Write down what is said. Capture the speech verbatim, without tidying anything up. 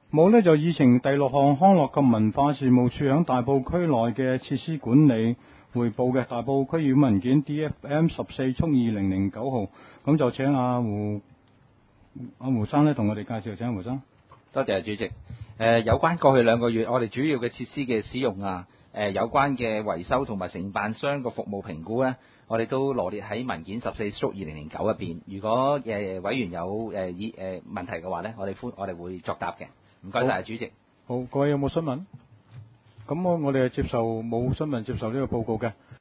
冇呢，就議程第六項康樂及文化事務處響大埔區內嘅設施管理匯報嘅大埔區議會文件 D F M 十四速二零零九號，咁就請阿胡阿胡生呢同我哋介紹，請胡生。 多謝主席。誒、呃、有關過去兩個月我哋主要嘅設施嘅使用啊，誒、呃、有關嘅維修同埋承辦商個服務評估咧，我哋都羅列喺文件十四速二零零九入邊。如果誒、呃、委員有誒議誒問題嘅話咧，我哋歡我哋會作答嘅。唔該晒主席。 好，各位有冇詢問？咁我我哋係接受冇詢問接受呢個報告嘅。